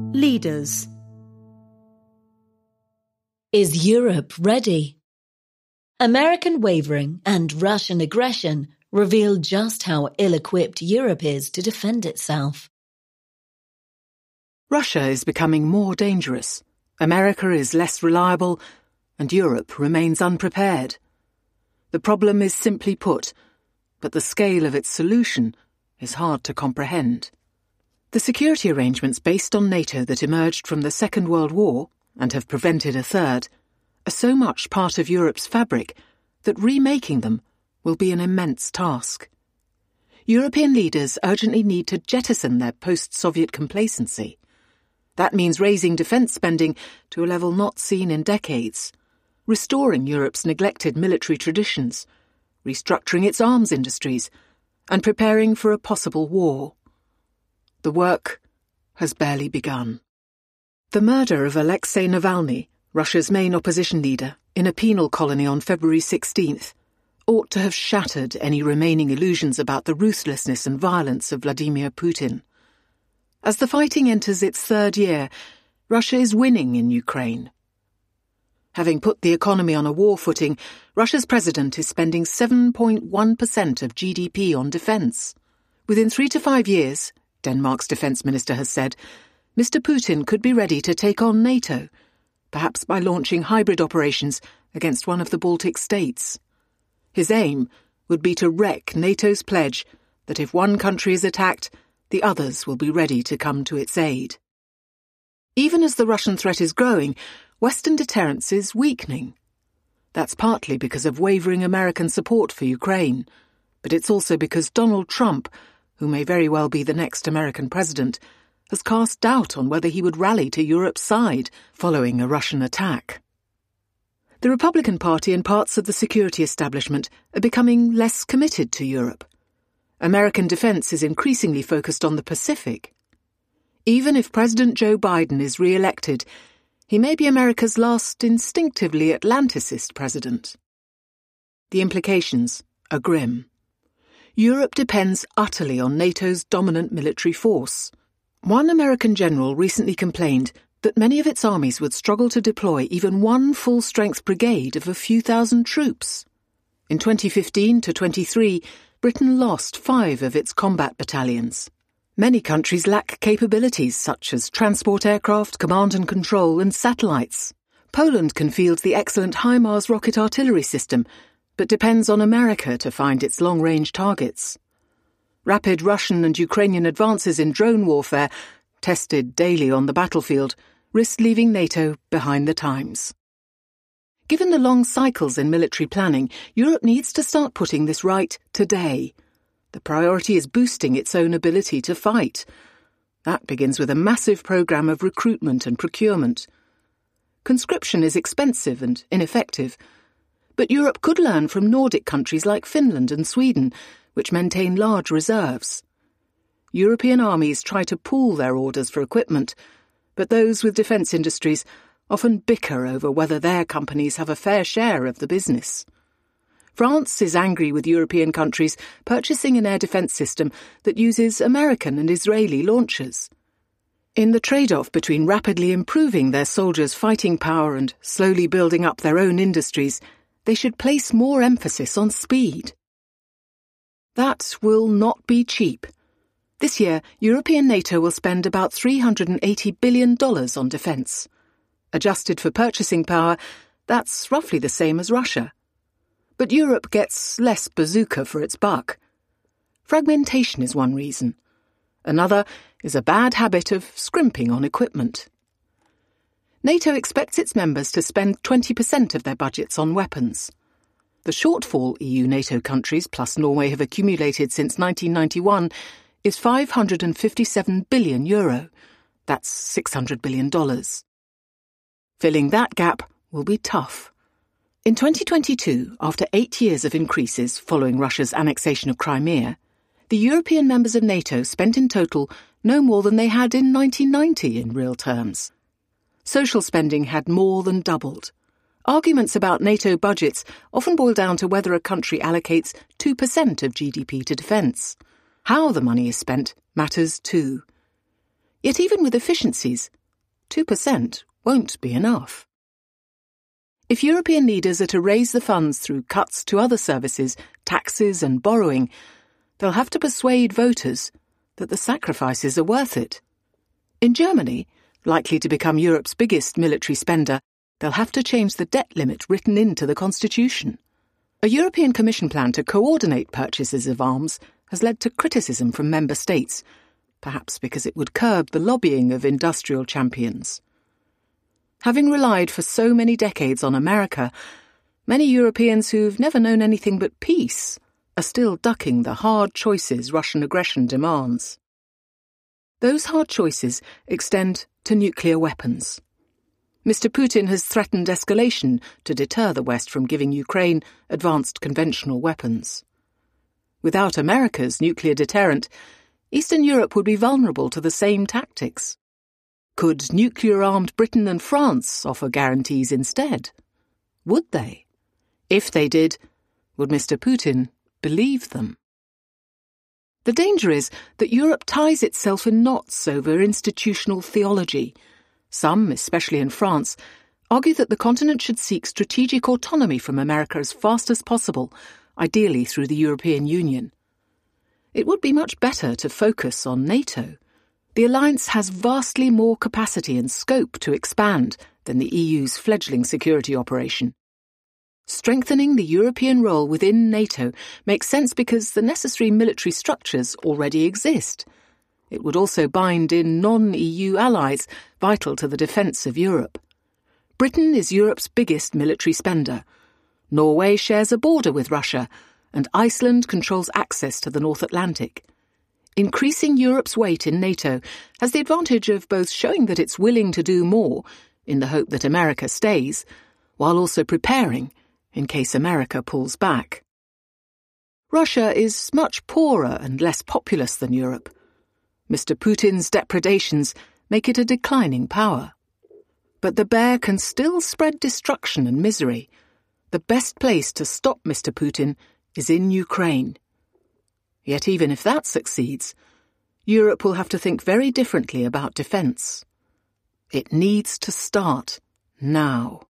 Leaders. Is Europe ready? American wavering and Russian aggression reveal just how ill-equipped Europe is to defend itself. Russia is becoming more dangerous, America is less reliable, and Europe remains unprepared. The problem is simply put, but the scale of its solution is hard to comprehend. The security arrangements based on NATO that emerged from the Second World War, and have prevented a third, are so much part of Europe's fabric that remaking them will be an immense task. European leaders urgently need to jettison their post-Soviet complacency. That means raising defence spending to a level not seen in decades, restoring Europe's neglected military traditions, restructuring its arms industries, and preparing for a possible war. The work has barely begun. The murder of Alexei Navalny, Russia's main opposition leader, in a penal colony on February 16th, ought to have shattered any remaining illusions about the ruthlessness and violence of Vladimir Putin. As the fighting enters its third year, Russia is winning in Ukraine. Having put the economy on a war footing, Russia's president is spending 7.1% of GDP on defence. Within 3 to 5 years, Denmark's defence minister has said, Mr. Putin could be ready to take on NATO, perhaps by launching hybrid operations against one of the Baltic states. His aim would be to wreck NATO's pledge that if one country is attacked, the others will be ready to come to its aid. Even as the Russian threat is growing, Western deterrence is weakening. That's partly because of wavering American support for Ukraine, but it's also because Donald Trump, who may very well be the next American president, has cast doubt on whether he would rally to Europe's side following a Russian attack. The Republican Party and parts of the security establishment are becoming less committed to Europe. American defense is increasingly focused on the Pacific. Even if President Joe Biden is re-elected, he may be America's last instinctively Atlanticist president. The implications are grim. Europe depends utterly on NATO's dominant military force. One American general recently complained that many of its armies would struggle to deploy even one full-strength brigade of a few thousand troops. In 2015 to 23, Britain lost 5 of its combat battalions. Many countries lack capabilities such as transport aircraft, command and control, and satellites. Poland can field the excellent HIMARS rocket artillery system, but depends on America to find its long-range targets. Rapid Russian and Ukrainian advances in drone warfare, tested daily on the battlefield, risk leaving NATO behind the times. Given the long cycles in military planning, Europe needs to start putting this right today. The priority is boosting its own ability to fight. That begins with a massive programme of recruitment and procurement. Conscription is expensive and ineffective, but Europe could learn from Nordic countries like Finland and Sweden, which maintain large reserves. European armies try to pool their orders for equipment, but those with defence industries often bicker over whether their companies have a fair share of the business. France is angry with European countries purchasing an air defence system that uses American and Israeli launchers. In the trade-off between rapidly improving their soldiers' fighting power and slowly building up their own industries, they should place more emphasis on speed. That will not be cheap. This year, European NATO will spend about $380 billion on defence. Adjusted for purchasing power, that's roughly the same as Russia. But Europe gets less bazooka for its buck. Fragmentation is one reason. Another is a bad habit of scrimping on equipment. NATO expects its members to spend 20% of their budgets on weapons. The shortfall EU-NATO countries plus Norway have accumulated since 1991 is €557 billion. That's $600 billion. Filling that gap will be tough. In 2022, after 8 years of increases following Russia's annexation of Crimea, the European members of NATO spent in total no more than they had in 1990 in real terms. Social spending had more than doubled. Arguments about NATO budgets often boil down to whether a country allocates 2% of GDP to defence. How the money is spent matters too. Yet even with efficiencies, 2% won't be enough. If European leaders are to raise the funds through cuts to other services, taxes and borrowing, they'll have to persuade voters that the sacrifices are worth it. In Germany, likely to become Europe's biggest military spender, they'll have to change the debt limit written into the constitution. A European Commission plan to coordinate purchases of arms has led to criticism from member states, perhaps because it would curb the lobbying of industrial champions. Having relied for so many decades on America, many Europeans who've never known anything but peace are still ducking the hard choices Russian aggression demands. Those hard choices extend to nuclear weapons. Mr. Putin has threatened escalation to deter the West from giving Ukraine advanced conventional weapons. Without America's nuclear deterrent, Eastern Europe would be vulnerable to the same tactics. Could nuclear-armed Britain and France offer guarantees instead? Would they? If they did, would Mr. Putin believe them? The danger is that Europe ties itself in knots over institutional theology. Some, especially in France, argue that the continent should seek strategic autonomy from America as fast as possible, ideally through the European Union. It would be much better to focus on NATO. The alliance has vastly more capacity and scope to expand than the EU's fledgling security operation. Strengthening the European role within NATO makes sense because the necessary military structures already exist. It would also bind in non-EU allies vital to the defence of Europe. Britain is Europe's biggest military spender. Norway shares a border with Russia, and Iceland controls access to the North Atlantic. Increasing Europe's weight in NATO has the advantage of both showing that it's willing to do more, in the hope that America stays, while also preparing in case America pulls back. Russia is much poorer and less populous than Europe. Mr. Putin's depredations make it a declining power. But the bear can still spread destruction and misery. The best place to stop Mr. Putin is in Ukraine. Yet even if that succeeds, Europe will have to think very differently about defence. It needs to start now.